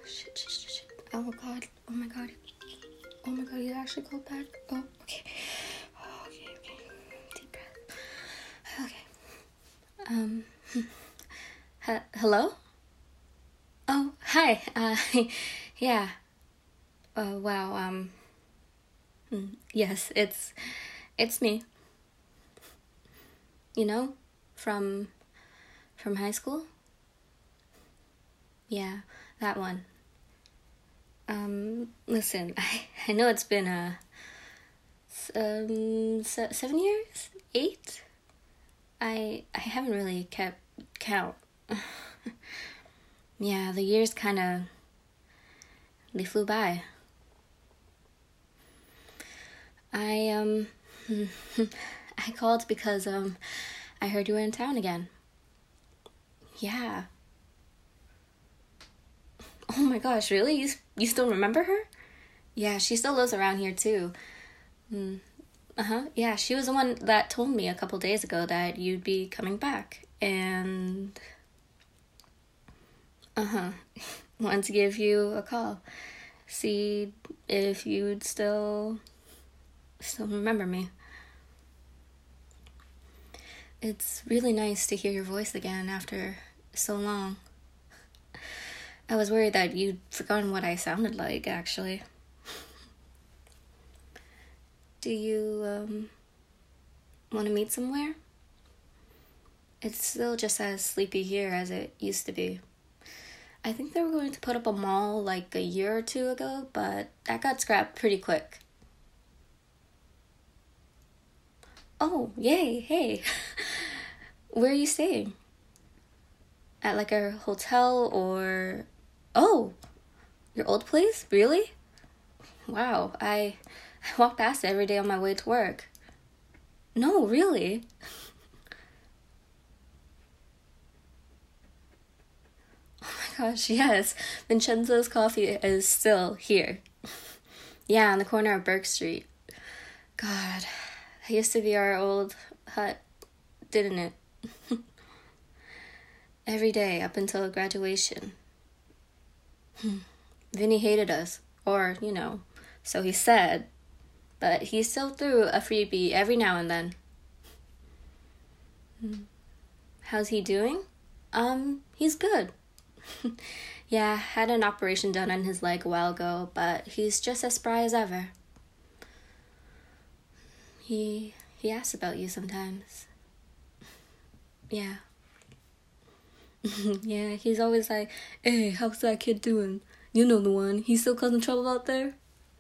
shit. Oh god. Oh my god. Oh my god, you actually called back? Oh, okay. Okay. Deep breath. Okay. Hello? Oh, hi. Yeah. Wow, yes, it's me. You know, from high school? Yeah, that one. Listen, I know it's been, 7 years? 8? I haven't really kept count. Yeah, the years they flew by. I, I called because, I heard you were in town again. Yeah. Oh my gosh, really? You still remember her? Yeah, she still lives around here too. Yeah, she was the one that told me a couple days ago that you'd be coming back. And, wanted to give you a call. See if you'd still remember me. It's really nice to hear your voice again after so long. I was worried that you'd forgotten what I sounded like, actually. Do you, want to meet somewhere? It's still just as sleepy here as it used to be. I think they were going to put up a mall like a year or two ago, but that got scrapped pretty quick. Oh, yay, hey. Where are you staying? At like a hotel or... Oh, your old place? Really? Wow, I walk past it every day on my way to work. No, really? Oh my gosh, yes. Vincenzo's Coffee is still here. Yeah, on the corner of Burke Street. God, that used to be our old hut, didn't it? Every day up until graduation. Vinny hated us, or, so he said, but he still threw a freebie every now and then. How's he doing? He's good. Yeah, had an operation done on his leg a while ago, but he's just as spry as ever. He asks about you sometimes. Yeah. Yeah, he's always like, hey, how's that kid doing? You know the one. He's still causing trouble out there?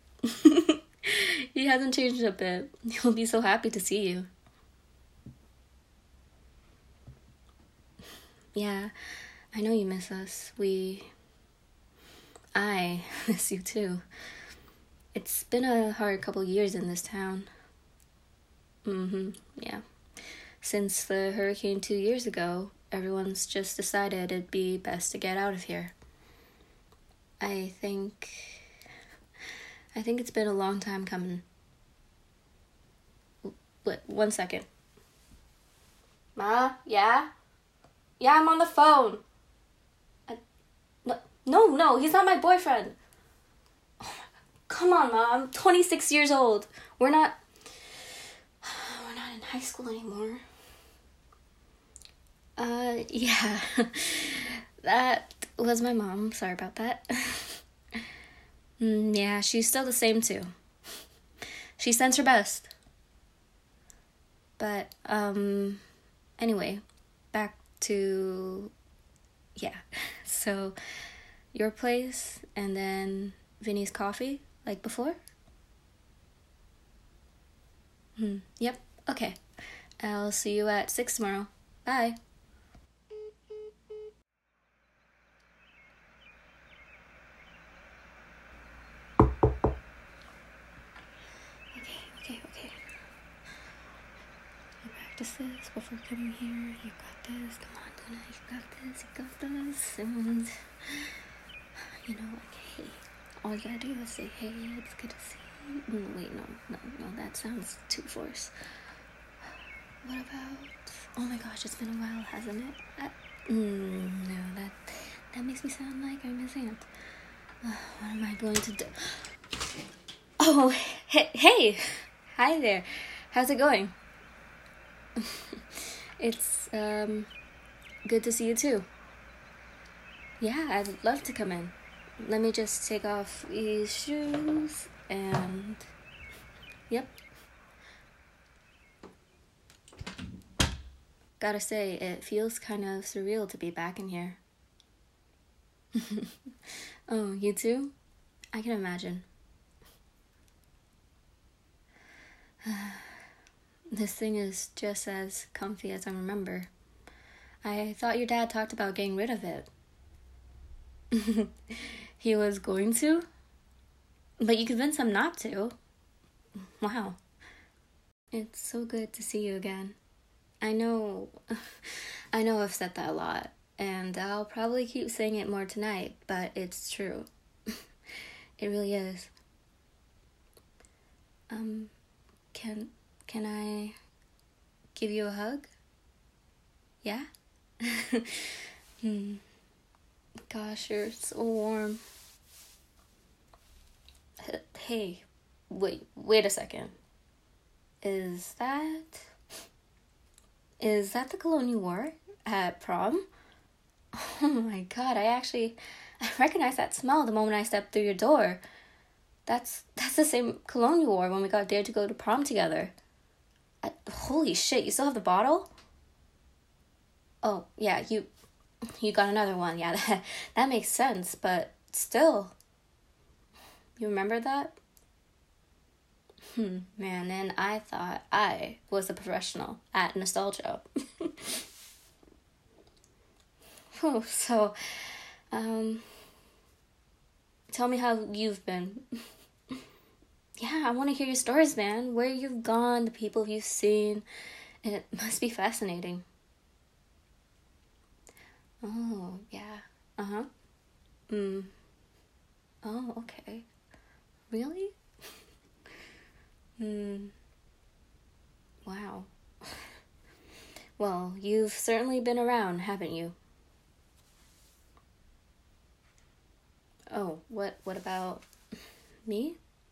He hasn't changed a bit. He'll be so happy to see you. Yeah, I know you miss us. I miss you too. It's been a hard couple years in this town. Yeah. Since the hurricane 2 years ago, everyone's just decided it'd be best to get out of here. I think it's been a long time coming. Wait, 1 second. Ma, yeah? Yeah, I'm on the phone. No, he's not my boyfriend. Oh my God. Come on, Ma, I'm 26 years old. We're not in high school anymore. Yeah. That was my mom. Sorry about that. Yeah, she's still the same too. She sends her best. But, anyway, back to, yeah. So, your place and then Vinny's Coffee, like before? Yep, okay. I'll see you at 6 tomorrow. Bye. Okay. You practice this before coming here. You got this. Come on, Dana. You got this. And, hey. All you gotta do is say, hey, it's good to see you. Wait, no, that sounds too forced. What about... Oh my gosh, it's been a while, hasn't it? No, that makes me sound like I'm his aunt. What am I going to do? Oh, hey. Hi there. How's it going? It's, good to see you too. Yeah, I'd love to come in. Let me just take off these shoes and... Yep. Gotta say, it feels kind of surreal to be back in here. Oh, you too? I can imagine. This thing is just as comfy as I remember. I thought your dad talked about getting rid of it. He was going to? But you convinced him not to. Wow. It's so good to see you again. I know I've said that a lot, and I'll probably keep saying it more tonight, but it's true. It really is. Can I give you a hug? Yeah? Gosh, you're so warm. Hey, wait a second. Is that the cologne you wore at prom? Oh my god, I recognized that smell the moment I stepped through your door. That's the same cologne you wore when we got dared to go to prom together. Holy shit, you still have the bottle? Oh, yeah, you got another one. Yeah, that makes sense, but still. You remember that? Man, and I thought I was a professional at nostalgia. Oh, so, tell me how you've been. Yeah, I want to hear your stories, man. Where you've gone, the people you've seen. It must be fascinating. Oh, yeah. Uh-huh. Oh, okay. Really? Wow. Well, you've certainly been around, haven't you? Oh, what about me?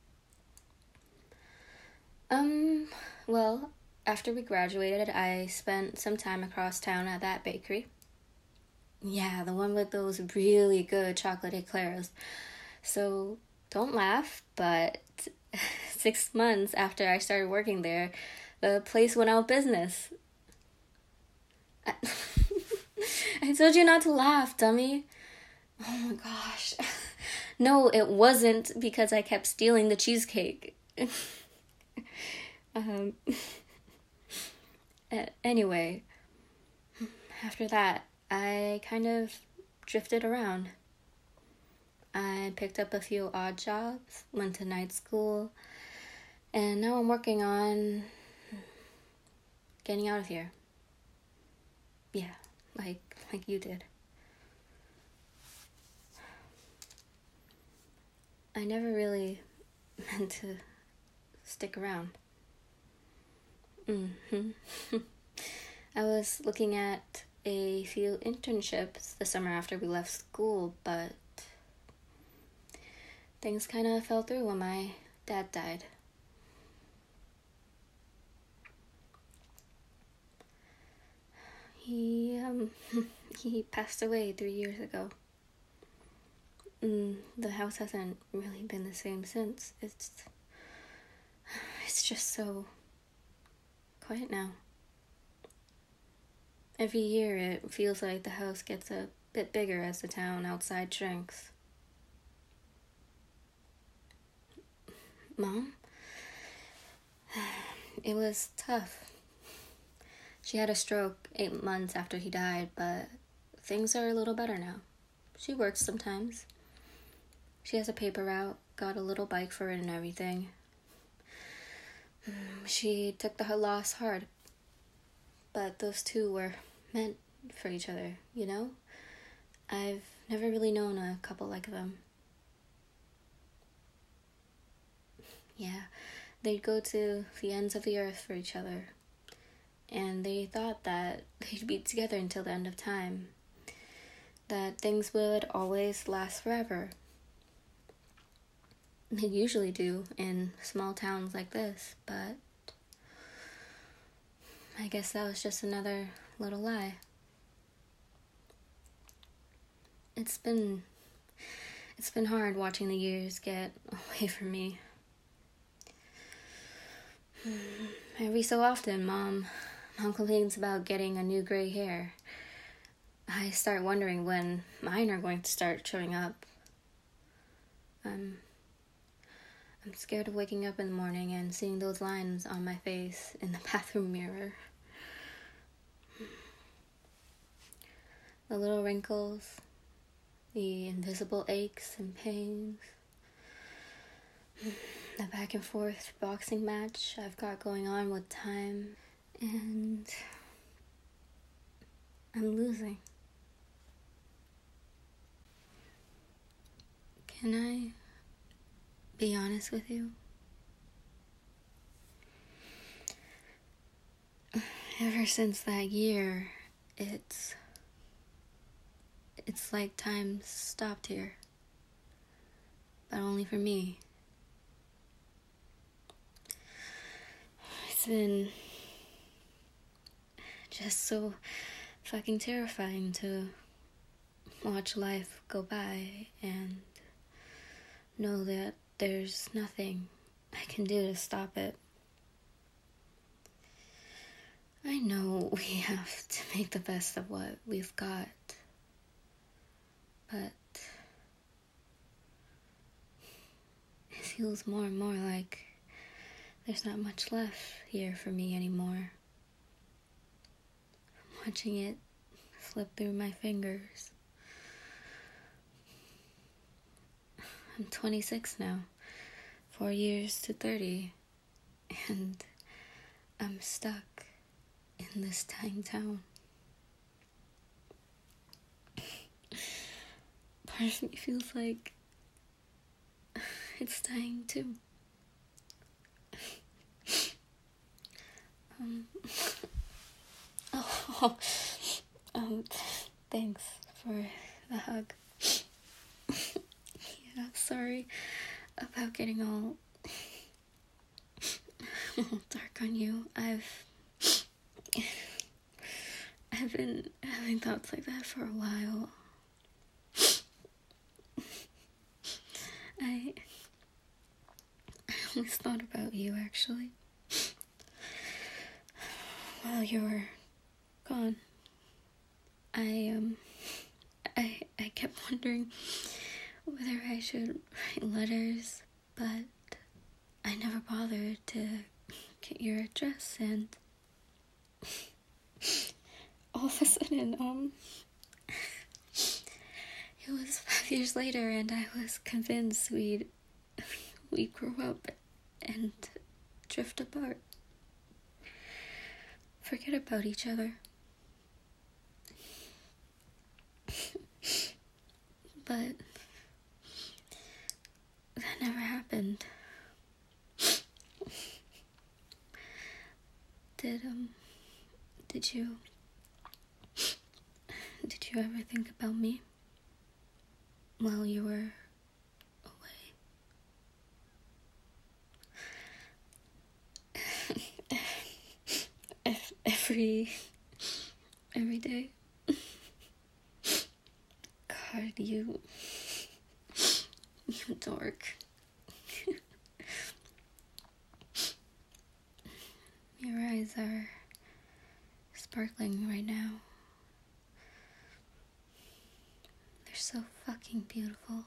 Well, after we graduated, I spent some time across town at that bakery. Yeah, the one with those really good chocolate eclairs. So, don't laugh, but 6 months after I started working there, the place went out of business. I told you not to laugh, dummy. Oh my gosh. No, it wasn't because I kept stealing the cheesecake. um, anyway, after that, I kind of drifted around. I picked up a few odd jobs, went to night school, and now I'm working on getting out of here. Yeah, like you did. I never really meant to stick around. I was looking at a few internships the summer after we left school, but things kind of fell through when my dad died. He he passed away 3 years ago. The house hasn't really been the same since. It's just so quiet now. Every year it feels like the house gets a bit bigger as the town outside shrinks. Mom? It was tough. She had a stroke 8 months after he died, but things are a little better now. She works sometimes. She has a paper route, got a little bike for it and everything. She took the loss hard, but those two were meant for each other, you know? I've never really known a couple like them. Yeah, they'd go to the ends of the earth for each other. And they thought that they'd be together until the end of time. That things would always last forever. they usually do in small towns like this, but I guess that was just another little lie. It's been hard watching the years get away from me. Every so often, Mom complains about getting a new gray hair. I start wondering when mine are going to start showing up. I'm scared of waking up in the morning and seeing those lines on my face in the bathroom mirror. The little wrinkles, the invisible aches and pains, the back and forth boxing match I've got going on with time, and I'm losing. Can I be honest with you? Ever since that year, it's like time stopped here. But only for me. It's been just so fucking terrifying to watch life go by and know that there's nothing I can do to stop it. I know we have to make the best of what we've got, but it feels more and more like there's not much left here for me anymore. I'm watching it slip through my fingers. I'm 26 now, 4 years to 30, and I'm stuck in this tiny town. Part of me feels like it's dying too. Thanks for the hug. Yeah, sorry about getting all dark on you. I've been having thoughts like that for a while. I always thought about you, actually. While you were gone, I kept wondering whether I should write letters, but I never bothered to get your address, and all of a sudden, it was 5 years later, and I was convinced we'd grow up and drift apart. Forget about each other. But that never happened. Did you ever think about me while you were away? Every day. God, you dork. Your eyes are sparkling right now. They're so fucking beautiful.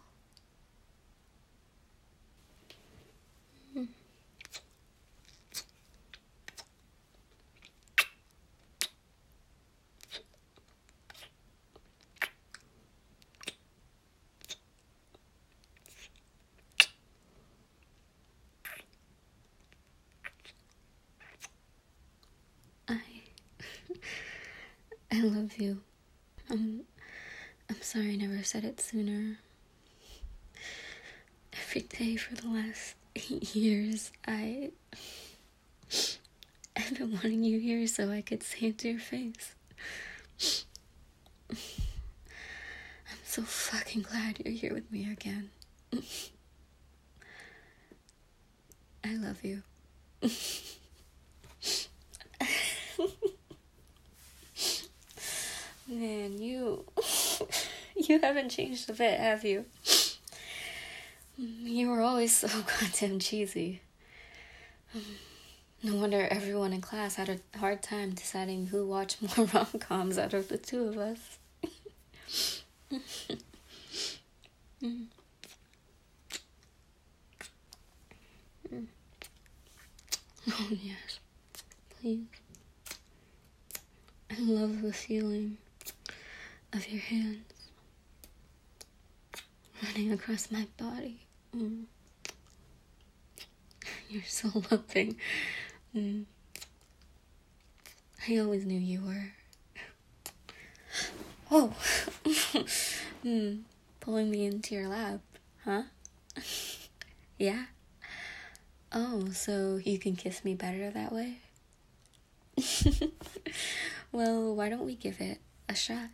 I love you. I'm sorry I never said it sooner. Every day for the last 8 years, I've been wanting you here so I could say it to your face. I'm so fucking glad you're here with me again. I love you. Man, you haven't changed a bit, have you? You were always so goddamn cheesy. No wonder everyone in class had a hard time deciding who watched more rom-coms out of the two of us. Oh, yes. Please. I love the feeling of your hands running across my body. You're so loving. I always knew you were. Oh. Pulling me into your lap, huh? Yeah? Oh, so you can kiss me better that way? Well, why don't we give it a shot?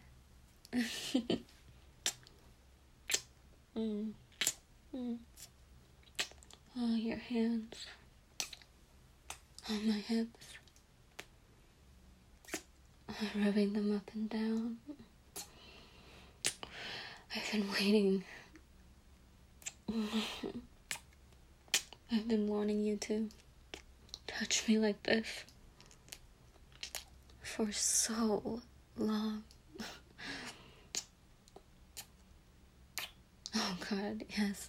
Oh, your hands on my hips, rubbing them up and down. I've been waiting. I've been wanting you to touch me like this for so long. Oh God, yes.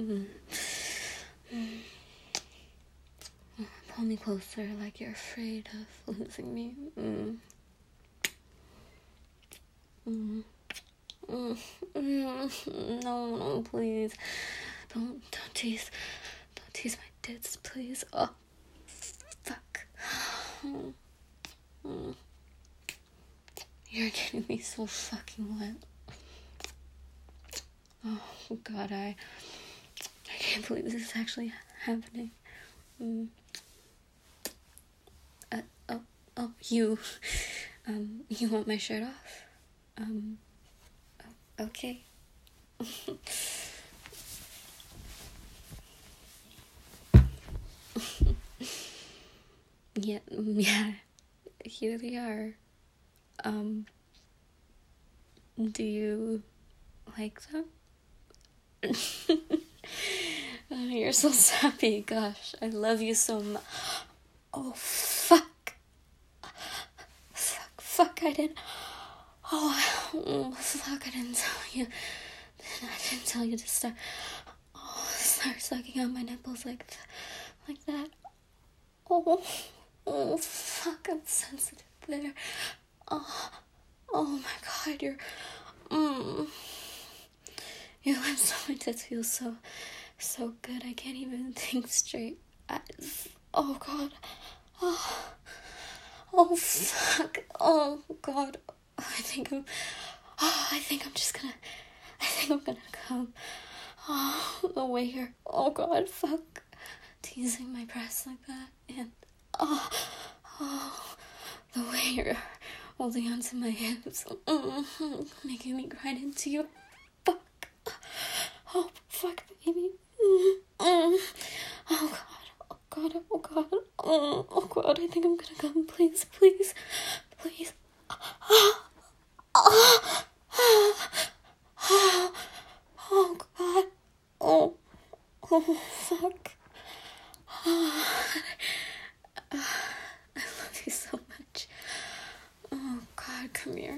Pull me closer like you're afraid of losing me. No, please. Don't tease my tits, please. Oh, fuck. You're getting me so fucking wet. Oh God, I can't believe this is actually happening. You want my shirt off? Okay. Yeah, here they are. Do you like them? Oh, you're so sappy. Gosh, I love you so much. Oh, fuck, I didn't. Oh, fuck, I didn't tell you. I didn't tell you to start. Oh, start sucking on my nipples like that. Oh, fuck, I'm sensitive there. Oh my God, your lips on my tits feel so good. I can't even think straight. Oh God. Oh fuck. Oh God. I think I'm gonna come. Oh, the way you're, oh God, fuck, teasing my breasts like that, and the way you're holding onto my hips, making me grind into you. Fuck. Oh fuck, baby. Oh God. Oh God, I think I'm gonna come. Please. Oh God. Oh fuck. I love you so much. Oh God, come here.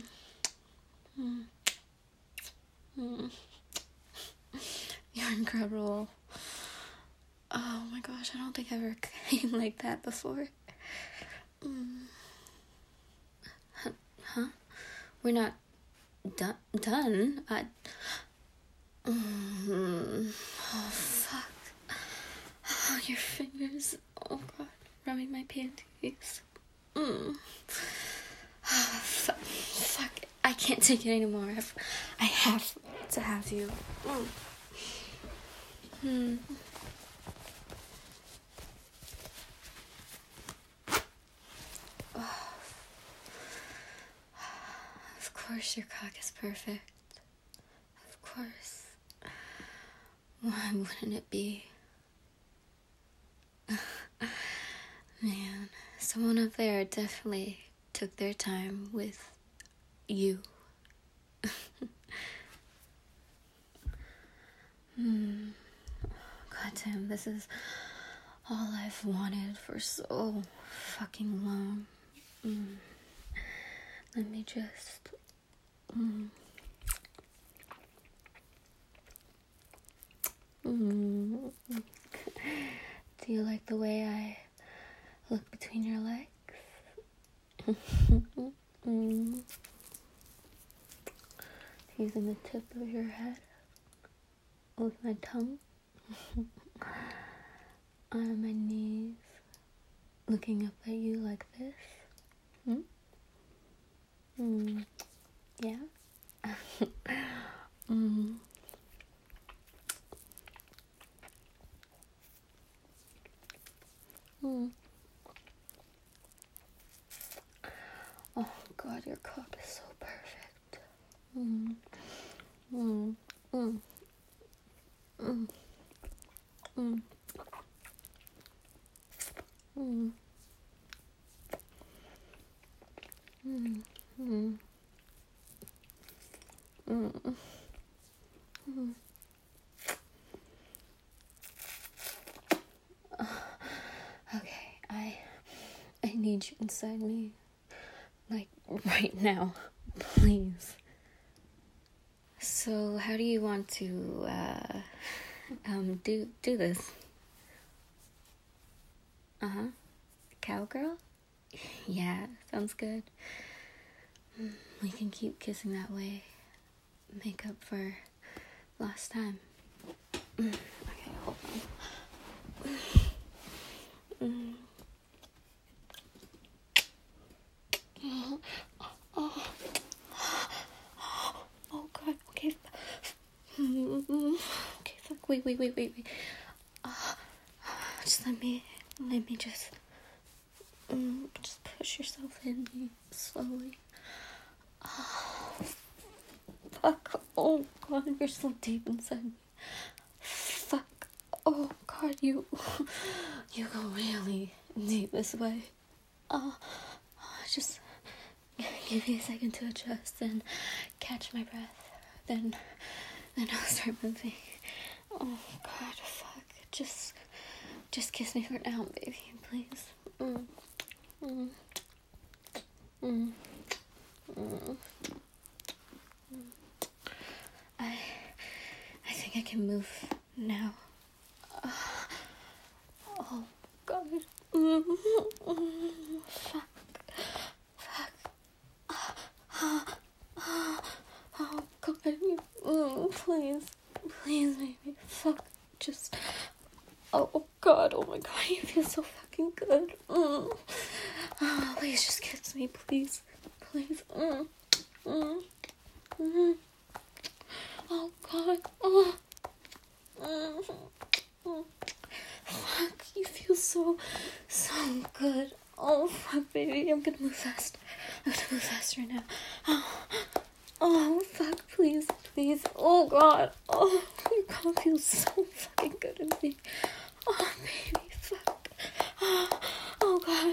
You're incredible. Oh my gosh, I don't think I ever came like that before. Huh? We're not done? Oh fuck. Oh, your fingers. Oh God, rubbing my panties. Oh, fuck. I can't take it anymore. I have to have you. Of course your cock is perfect. Of course. Why wouldn't it be? someone up there definitely took their time with you. God damn, this is all I've wanted for so fucking long. Let me just... Do you like the way I look between your legs? Using the tip of your head with my tongue on my knees, looking up at you like this. Yeah. Oh God, your cock is so perfect. Okay, I need you inside me, like right now, please. So how do you want to do this? Cowgirl? Yeah, sounds good. We can keep kissing that way. Make up for lost time. Okay, hold on. Oh God, okay. Okay, fuck, wait. Just let me just push yourself in me slowly. Fuck, oh God, you're so deep inside me. Fuck, oh God, you go really deep this way. Just give me a second to adjust and catch my breath. Then I'll start moving. Oh God, fuck. Just kiss me for now, baby, please. I think I can move now. Oh God. Fuck. Oh God, please, baby. Fuck. Just. Oh God. Oh my God. You feel so fucking good. Please just kiss me, please. Oh God. Fuck. You feel so good. Oh fuck, baby. I'm gonna move fast. Faster now. Oh fuck, please. Oh God. Oh, your cock feels so fucking good in me. Oh baby, fuck. Oh God.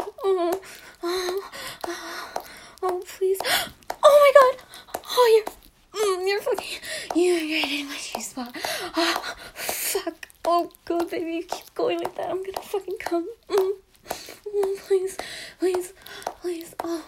Oh please. Oh my God. Oh, you're fucking. You're hitting my G-spot. Oh fuck. Oh God, baby, you keep going like that. I'm gonna fucking come. Please. Oh.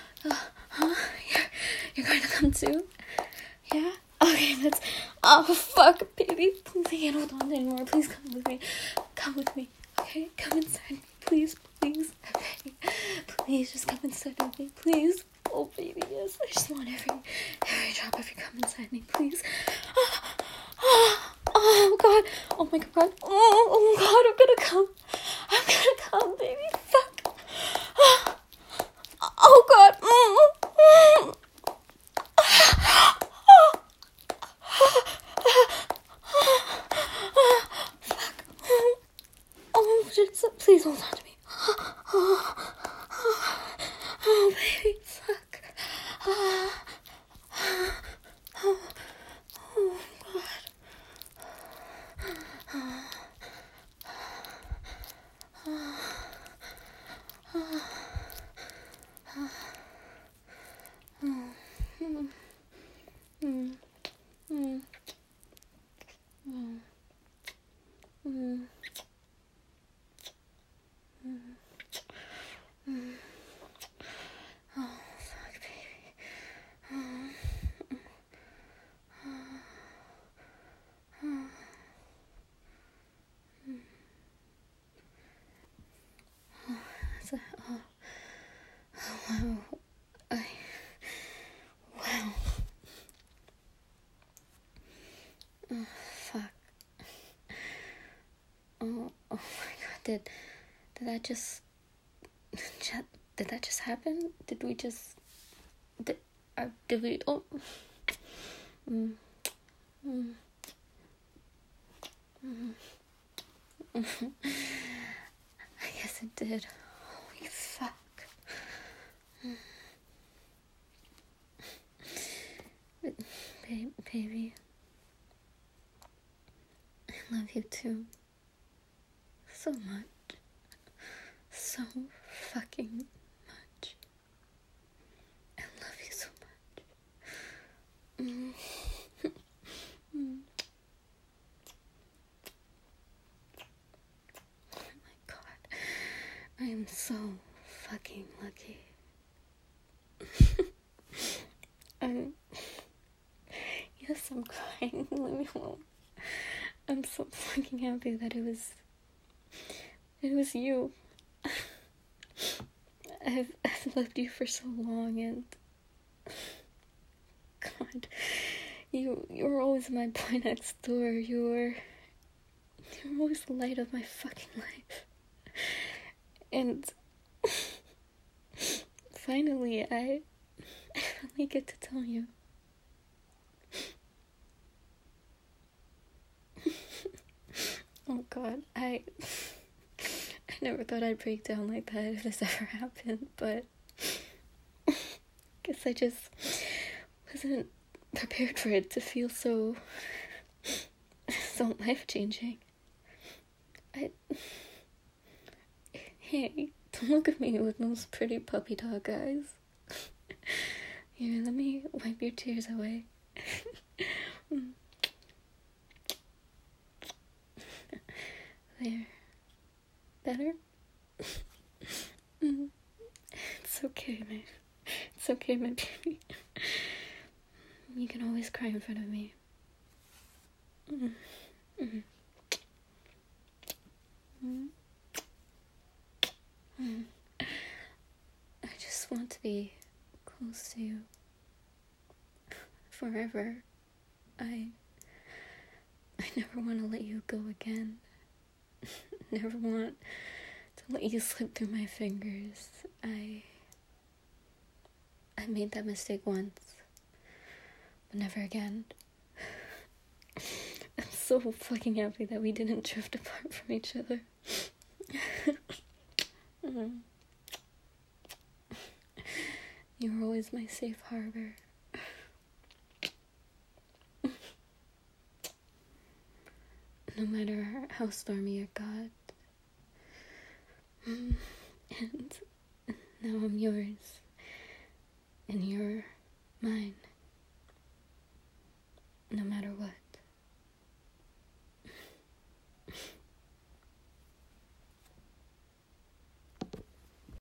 You're going to come too? Yeah? Okay, that's... Oh, fuck, baby. Please, I can't hold on anymore. Please come with me. Okay? Come inside me. Please. Okay. Please, just come inside with me. Please. Oh, baby, yes. I just want every drop of you come inside me. Please. Oh, God. Oh, my God. Oh, God, I'm gonna come, baby. Fuck. Oh, God. Please hold on to me. Oh, baby, fuck. Oh, God. Oh, fuck. Oh my god, did that just did that just happen? Did we just did we mm, mm, I guess it did. Holy fuck. Baby, I love you too. So much. So fucking much. I love you so much. Oh my god. I am so fucking lucky. Yes, I'm crying. Leave me alone. I'm so fucking happy that it was you. I've loved you for so long, and God, you were always my boy next door. You were always the light of my fucking life. And finally, I finally get to tell you. Oh God, I never thought I'd break down like that if this ever happened, but guess I just wasn't prepared for it to feel so life-changing. Hey, don't look at me with those pretty puppy dog eyes. Here, let me wipe your tears away. There. Better? It's okay, man. It's okay, my baby. You can always cry in front of me. I just want to be close to you forever. I never want to let you go again. Never want to let you slip through my fingers. I made that mistake once, but never again. I'm so fucking happy that we didn't drift apart from each other. You were always my safe harbor. No matter how stormy it got. And now I'm yours. And you're mine. No matter what.